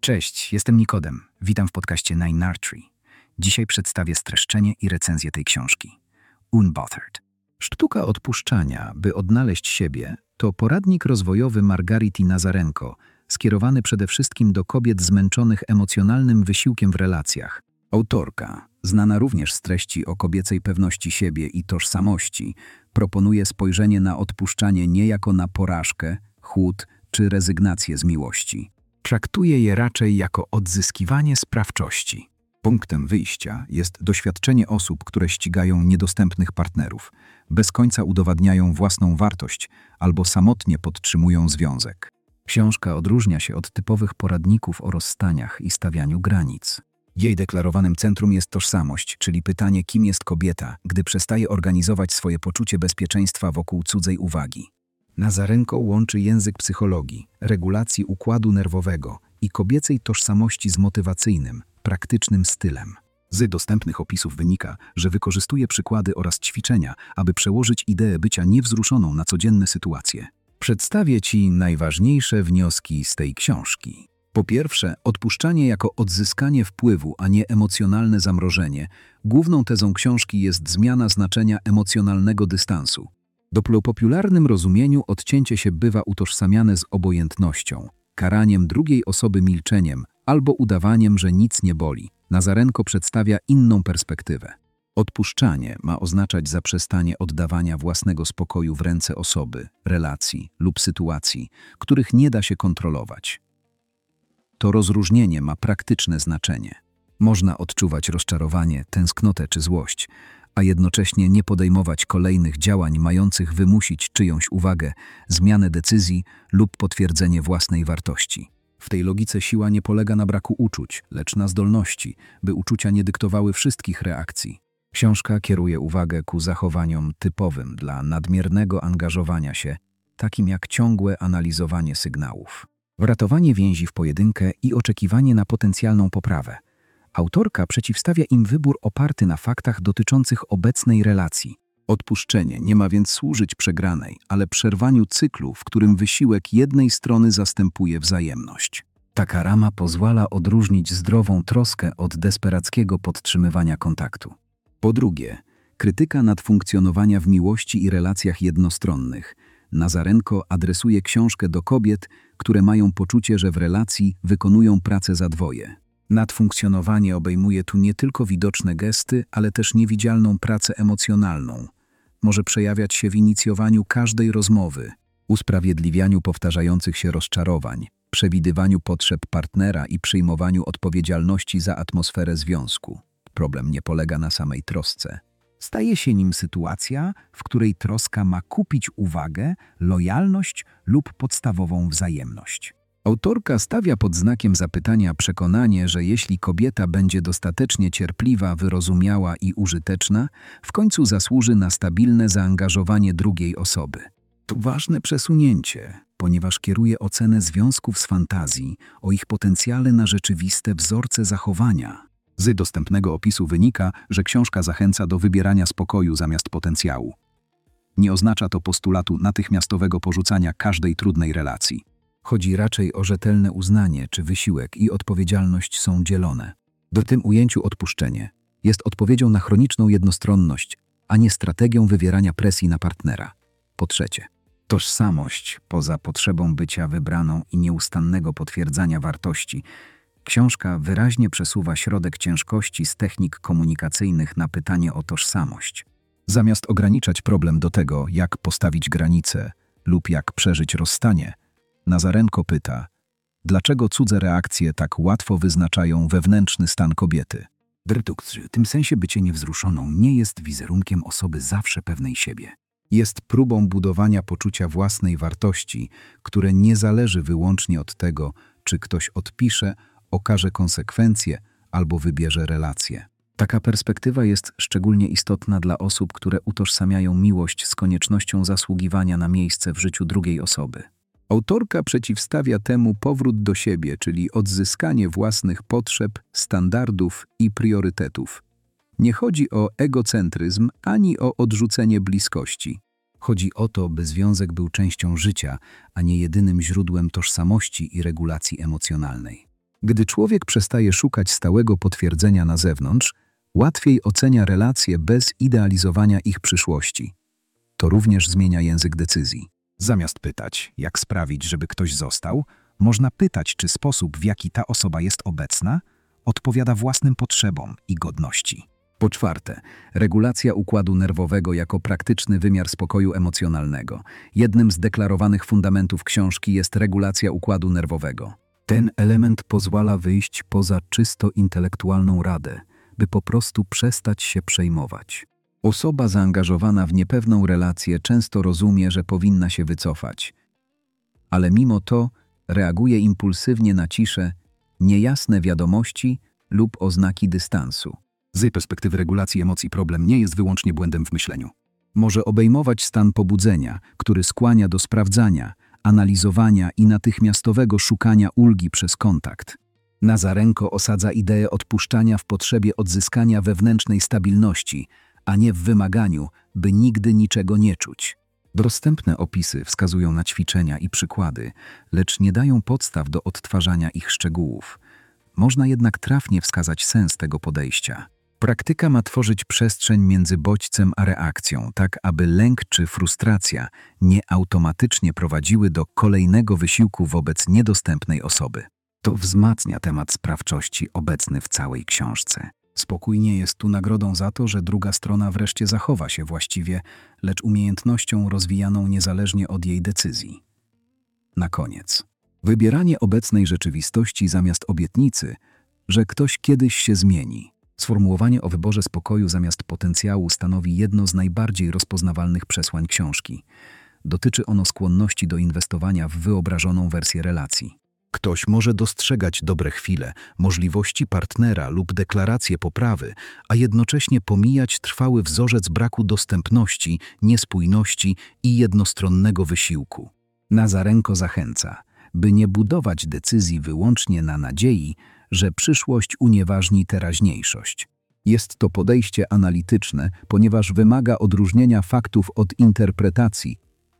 Cześć, jestem Nikodem. Witam w podcaście Nine Archery. Dzisiaj przedstawię streszczenie i recenzję tej książki. Unbothered. Sztuka odpuszczania, by odnaleźć siebie, to poradnik rozwojowy Margarity Nazarenko, skierowany przede wszystkim do kobiet zmęczonych emocjonalnym wysiłkiem w relacjach. Autorka, znana również z treści o kobiecej pewności siebie i tożsamości, proponuje spojrzenie na odpuszczanie nie jako na porażkę, chłód czy rezygnację z miłości. Traktuje je raczej jako odzyskiwanie sprawczości. Punktem wyjścia jest doświadczenie osób, które ścigają niedostępnych partnerów, bez końca udowadniają własną wartość albo samotnie podtrzymują związek. Książka odróżnia się od typowych poradników o rozstaniach i stawianiu granic. Jej deklarowanym centrum jest tożsamość, czyli pytanie, kim jest kobieta, gdy przestaje organizować swoje poczucie bezpieczeństwa wokół cudzej uwagi. Nazarenko łączy język psychologii, regulacji układu nerwowego i kobiecej tożsamości z motywacyjnym, praktycznym stylem. Z dostępnych opisów wynika, że wykorzystuje przykłady oraz ćwiczenia, aby przełożyć ideę bycia niewzruszoną na codzienne sytuacje. Przedstawię Ci najważniejsze wnioski z tej książki. Po pierwsze, odpuszczanie jako odzyskanie wpływu, a nie emocjonalne zamrożenie. Główną tezą książki jest zmiana znaczenia emocjonalnego dystansu. W popularnym rozumieniu odcięcie się bywa utożsamiane z obojętnością, karaniem drugiej osoby milczeniem albo udawaniem, że nic nie boli. Nazarenko przedstawia inną perspektywę. Odpuszczanie ma oznaczać zaprzestanie oddawania własnego spokoju w ręce osoby, relacji lub sytuacji, których nie da się kontrolować. To rozróżnienie ma praktyczne znaczenie. Można odczuwać rozczarowanie, tęsknotę czy złość, a jednocześnie nie podejmować kolejnych działań mających wymusić czyjąś uwagę, zmianę decyzji lub potwierdzenie własnej wartości. W tej logice siła nie polega na braku uczuć, lecz na zdolności, by uczucia nie dyktowały wszystkich reakcji. Książka kieruje uwagę ku zachowaniom typowym dla nadmiernego angażowania się, takim jak ciągłe analizowanie sygnałów, ratowanie więzi w pojedynkę i oczekiwanie na potencjalną poprawę. Autorka przeciwstawia im wybór oparty na faktach dotyczących obecnej relacji. Odpuszczenie nie ma więc służyć przegranej, ale przerwaniu cyklu, w którym wysiłek jednej strony zastępuje wzajemność. Taka rama pozwala odróżnić zdrową troskę od desperackiego podtrzymywania kontaktu. Po drugie, krytyka nadfunkcjonowania w miłości i relacjach jednostronnych. Nazarenko adresuje książkę do kobiet, które mają poczucie, że w relacji wykonują pracę za dwoje. Nadfunkcjonowanie obejmuje tu nie tylko widoczne gesty, ale też niewidzialną pracę emocjonalną. Może przejawiać się w inicjowaniu każdej rozmowy, usprawiedliwianiu powtarzających się rozczarowań, przewidywaniu potrzeb partnera i przyjmowaniu odpowiedzialności za atmosferę związku. Problem nie polega na samej trosce. Staje się nim sytuacja, w której troska ma kupić uwagę, lojalność lub podstawową wzajemność. Autorka stawia pod znakiem zapytania przekonanie, że jeśli kobieta będzie dostatecznie cierpliwa, wyrozumiała i użyteczna, w końcu zasłuży na stabilne zaangażowanie drugiej osoby. To ważne przesunięcie, ponieważ kieruje ocenę związków z fantazji o ich potencjale na rzeczywiste wzorce zachowania. Z dostępnego opisu wynika, że książka zachęca do wybierania spokoju zamiast potencjału. Nie oznacza to postulatu natychmiastowego porzucania każdej trudnej relacji. Chodzi raczej o rzetelne uznanie, czy wysiłek i odpowiedzialność są dzielone. W tym ujęciu odpuszczenie jest odpowiedzią na chroniczną jednostronność, a nie strategią wywierania presji na partnera. Po trzecie, tożsamość poza potrzebą bycia wybraną i nieustannego potwierdzania wartości. Książka wyraźnie przesuwa środek ciężkości z technik komunikacyjnych na pytanie o tożsamość. Zamiast ograniczać problem do tego, jak postawić granice lub jak przeżyć rozstanie, Nazarenko pyta, dlaczego cudze reakcje tak łatwo wyznaczają wewnętrzny stan kobiety. W tym sensie bycie niewzruszoną nie jest wizerunkiem osoby zawsze pewnej siebie. Jest próbą budowania poczucia własnej wartości, które nie zależy wyłącznie od tego, czy ktoś odpisze, okaże konsekwencje albo wybierze relacje. Taka perspektywa jest szczególnie istotna dla osób, które utożsamiają miłość z koniecznością zasługiwania na miejsce w życiu drugiej osoby. Autorka przeciwstawia temu powrót do siebie, czyli odzyskanie własnych potrzeb, standardów i priorytetów. Nie chodzi o egocentryzm ani o odrzucenie bliskości. Chodzi o to, by związek był częścią życia, a nie jedynym źródłem tożsamości i regulacji emocjonalnej. Gdy człowiek przestaje szukać stałego potwierdzenia na zewnątrz, łatwiej ocenia relacje bez idealizowania ich przyszłości. To również zmienia język decyzji. Zamiast pytać, jak sprawić, żeby ktoś został, można pytać, czy sposób, w jaki ta osoba jest obecna, odpowiada własnym potrzebom i godności. Po czwarte, regulacja układu nerwowego jako praktyczny wymiar spokoju emocjonalnego. Jednym z deklarowanych fundamentów książki jest regulacja układu nerwowego. Ten element pozwala wyjść poza czysto intelektualną radę, by po prostu przestać się przejmować. Osoba zaangażowana w niepewną relację często rozumie, że powinna się wycofać, ale mimo to reaguje impulsywnie na ciszę, niejasne wiadomości lub oznaki dystansu. Z perspektywy regulacji emocji problem nie jest wyłącznie błędem w myśleniu. Może obejmować stan pobudzenia, który skłania do sprawdzania, analizowania i natychmiastowego szukania ulgi przez kontakt. Nazarenko osadza ideę odpuszczania w potrzebie odzyskania wewnętrznej stabilności, a nie w wymaganiu, by nigdy niczego nie czuć. Dostępne opisy wskazują na ćwiczenia i przykłady, lecz nie dają podstaw do odtwarzania ich szczegółów. Można jednak trafnie wskazać sens tego podejścia. Praktyka ma tworzyć przestrzeń między bodźcem a reakcją, tak aby lęk czy frustracja nie automatycznie prowadziły do kolejnego wysiłku wobec niedostępnej osoby. To wzmacnia temat sprawczości obecny w całej książce. Spokój nie jest tu nagrodą za to, że druga strona wreszcie zachowa się właściwie, lecz umiejętnością rozwijaną niezależnie od jej decyzji. Na koniec. Wybieranie obecnej rzeczywistości zamiast obietnicy, że ktoś kiedyś się zmieni. Sformułowanie o wyborze spokoju zamiast potencjału stanowi jedno z najbardziej rozpoznawalnych przesłań książki. Dotyczy ono skłonności do inwestowania w wyobrażoną wersję relacji. Ktoś może dostrzegać dobre chwile, możliwości partnera lub deklaracje poprawy, a jednocześnie pomijać trwały wzorzec braku dostępności, niespójności i jednostronnego wysiłku. Nazarenko zachęca, by nie budować decyzji wyłącznie na nadziei, że przyszłość unieważni teraźniejszość. Jest to podejście analityczne, ponieważ wymaga odróżnienia faktów od interpretacji.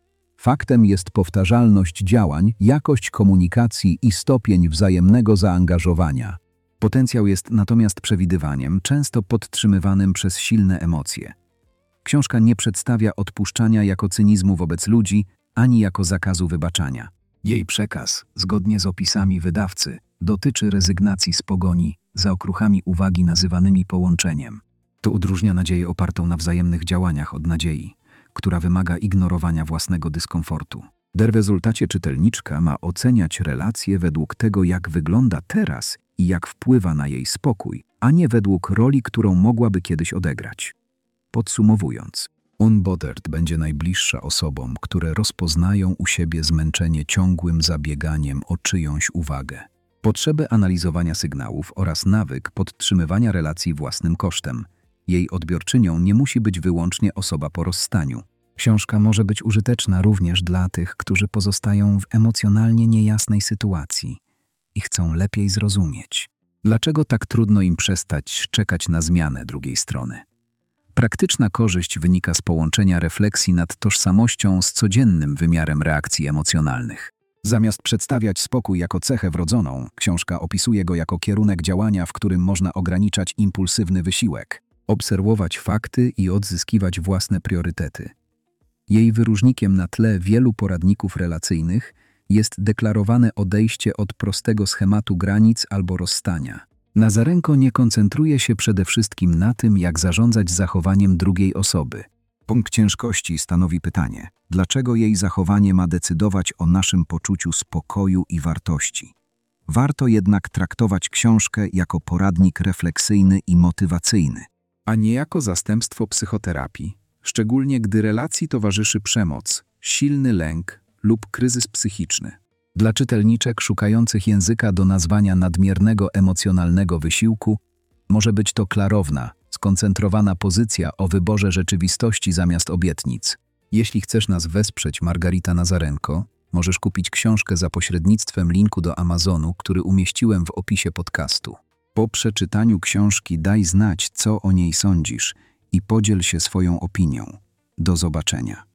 Faktem jest powtarzalność działań, jakość komunikacji i stopień wzajemnego zaangażowania. Potencjał jest natomiast przewidywaniem, często podtrzymywanym przez silne emocje. Książka nie przedstawia odpuszczania jako cynizmu wobec ludzi, ani jako zakazu wybaczania. Jej przekaz, zgodnie z opisami wydawcy, dotyczy rezygnacji z pogoni za okruchami uwagi nazywanymi połączeniem. To odróżnia nadzieję opartą na wzajemnych działaniach od nadziei, która wymaga ignorowania własnego dyskomfortu. W rezultacie czytelniczka ma oceniać relacje według tego, jak wygląda teraz i jak wpływa na jej spokój, a nie według roli, którą mogłaby kiedyś odegrać. Podsumowując, Unbothered będzie najbliższa osobom, które rozpoznają u siebie zmęczenie ciągłym zabieganiem o czyjąś uwagę, potrzebę analizowania sygnałów oraz nawyk podtrzymywania relacji własnym kosztem. Jej odbiorczynią nie musi być wyłącznie osoba po rozstaniu. Książka może być użyteczna również dla tych, którzy pozostają w emocjonalnie niejasnej sytuacji i chcą lepiej zrozumieć, dlaczego tak trudno im przestać czekać na zmianę drugiej strony. Praktyczna korzyść wynika z połączenia refleksji nad tożsamością z codziennym wymiarem reakcji emocjonalnych. Zamiast przedstawiać spokój jako cechę wrodzoną, książka opisuje go jako kierunek działania, w którym można ograniczać impulsywny wysiłek, obserwować fakty i odzyskiwać własne priorytety. Jej wyróżnikiem na tle wielu poradników relacyjnych jest deklarowane odejście od prostego schematu granic albo rozstania. Nazarenko nie koncentruje się przede wszystkim na tym, jak zarządzać zachowaniem drugiej osoby. Punkt ciężkości stanowi pytanie, dlaczego jej zachowanie ma decydować o naszym poczuciu spokoju i wartości. Warto jednak traktować książkę jako poradnik refleksyjny i motywacyjny, a nie jako zastępstwo psychoterapii, szczególnie gdy relacji towarzyszy przemoc, silny lęk lub kryzys psychiczny. Dla czytelniczek szukających języka do nazwania nadmiernego emocjonalnego wysiłku może być to klarowna, skoncentrowana pozycja o wyborze rzeczywistości zamiast obietnic. Jeśli chcesz nas wesprzeć, Margarita Nazarenko, możesz kupić książkę za pośrednictwem linku do Amazonu, który umieściłem w opisie podcastu. Po przeczytaniu książki daj znać, co o niej sądzisz i podziel się swoją opinią. Do zobaczenia.